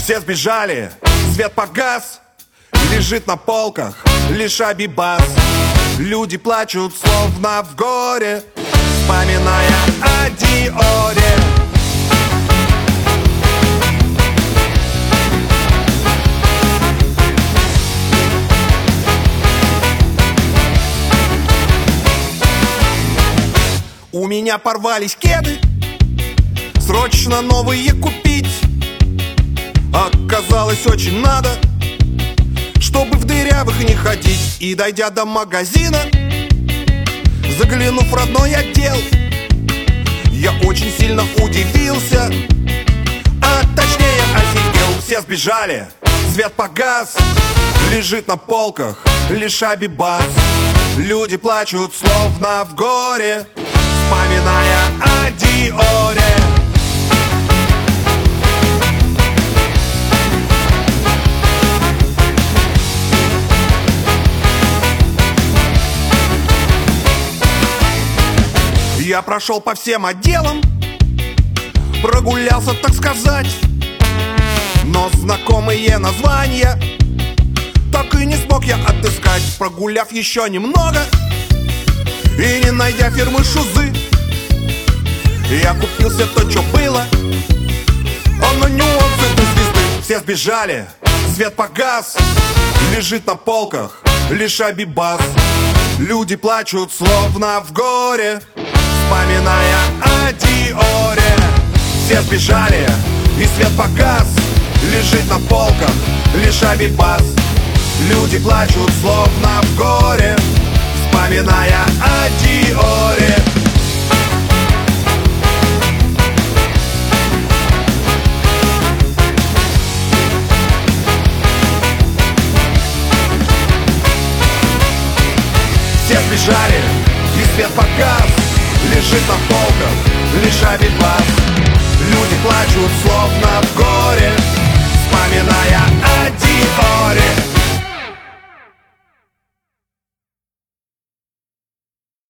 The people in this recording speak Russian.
Все сбежали, свет погас, лежит на полках лишь Абибас. Люди плачут, словно в горе, вспоминая о Диоре. У меня порвались кеды, срочно новые купить. Оказалось, очень надо, чтобы в дырявых не ходить. И дойдя до магазина, заглянув в родной отдел, я очень сильно удивился, а точнее офигел. Все сбежали, свет погас, лежит на полках лишь Абибас. Люди плачут, словно в горе, вспоминая о Диоре. Я прошел по всем отделам, прогулялся, так сказать, но знакомые названия так и не смог я отыскать. Прогуляв еще немного и не найдя фирмы Шузы, я купил все то, что было, а на нюансы до звезды. Все сбежали, свет погас, лежит на полках лишь Абибас. Люди плачут, словно в горе, вспоминая о Диоре. Все сбежали, и свет погас, лежит на полках лишь Абибас. Люди плачут, словно в горе, вспоминая о Диоре. Все сбежали, и свет погас, лежит на полках лишь Абибас. Люди плачут, словно в горе, вспоминая